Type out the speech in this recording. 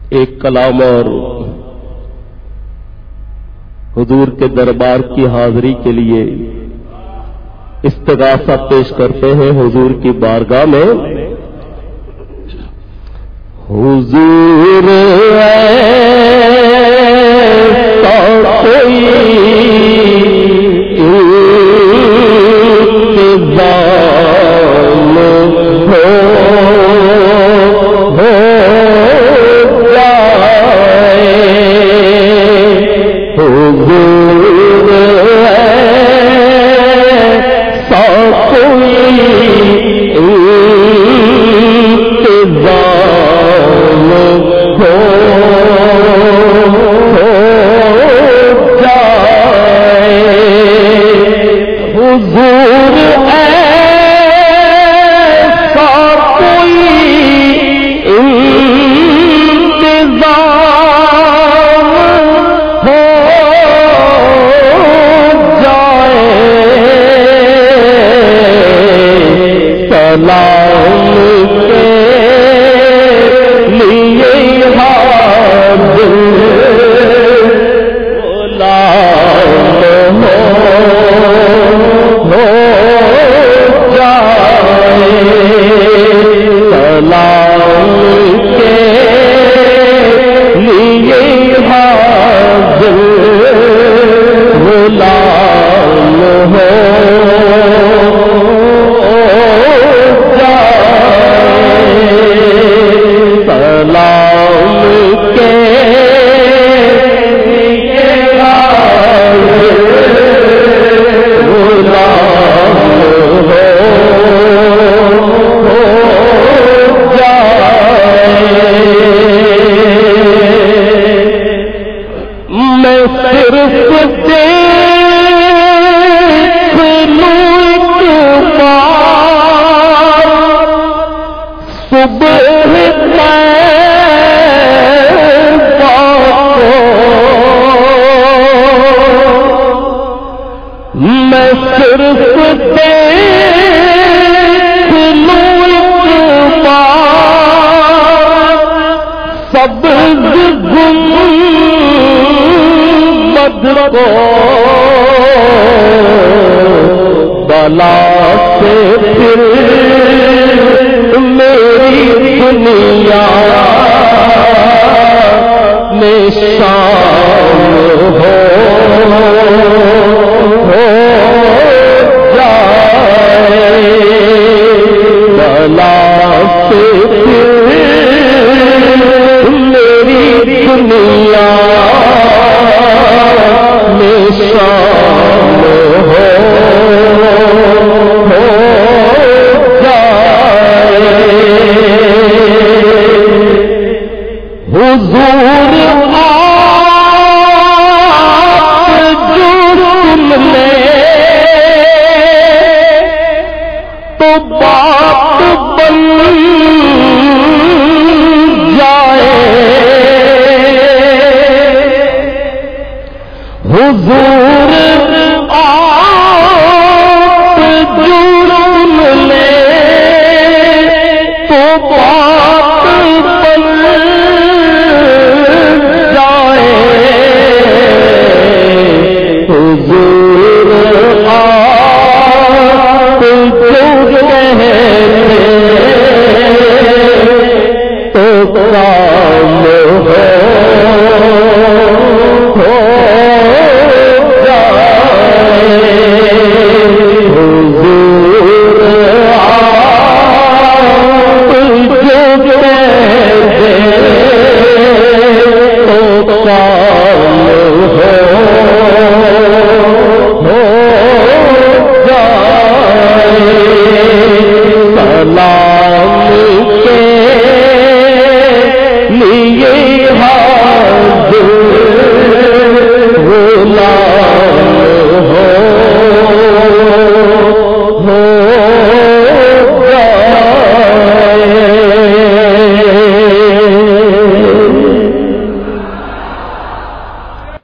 ایک کلام اور حضور کے دربار کی حاضری کے لیے استغاثہ پیش کرتے ہیں حضور کی بارگاہ میں. حضور ایسا کوئی انتظام ہو جائے. حضور ایسا کوئی انتظام ہو جائے. حضور ایسا کوئی انتظام ہو جائے. سلام کے لیے حاضر غلام ہو جائے. سلام کے لیے حاضر غلام ہو بلا سے پھر میری دنیا میں شام ہو جائے. بلا سے پھر میری دنیا میں شام ہو جائے. حضور آپ جو سن لے تو بات بن جائے. حضور